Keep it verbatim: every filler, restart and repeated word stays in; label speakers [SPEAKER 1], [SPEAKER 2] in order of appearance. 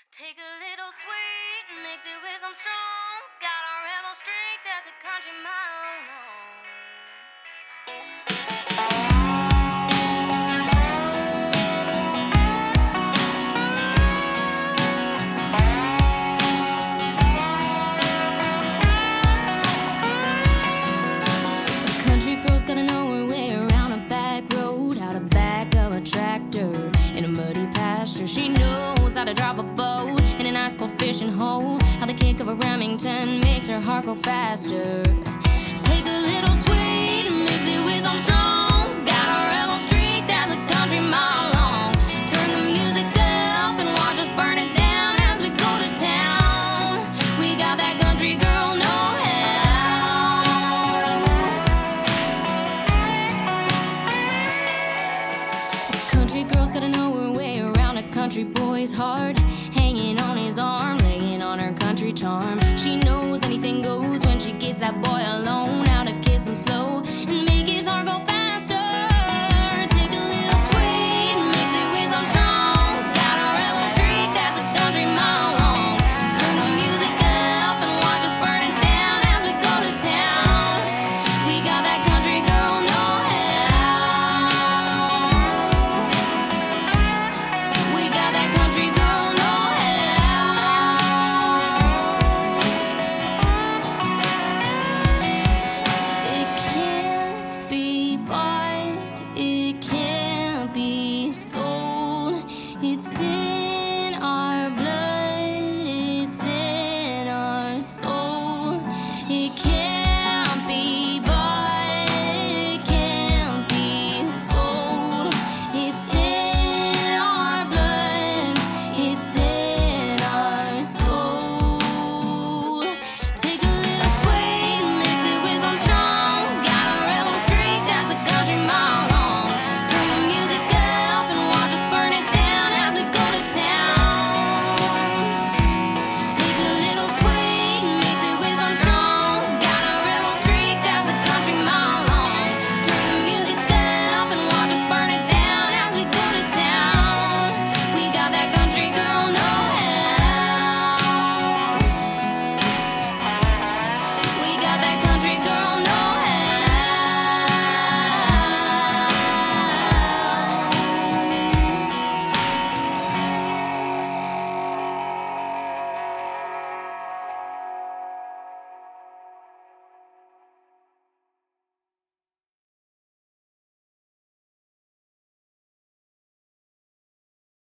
[SPEAKER 1] Take a little sweet and mix it with some strong. Got a rebel streak that's a country mile long. A country girl's gotta know her way around a back road, how to back up a tractor in a muddy pasture. She knows how to drop a boat in an ice cold fishing hole, how the kick of a Remington makes her heart go faster. Take a little sweet and mix it with some strong. Got a rebel streak that's a country mile long. Turn the music up and watch us burn it down as we go to town. We got that country girl know-how. A country girl's gotta know her way around a country boy's heart, hanging on his arm, laying on her country charm. She knows anything goes when she gets that boy alone, how to kiss him slow and make his heart go fast.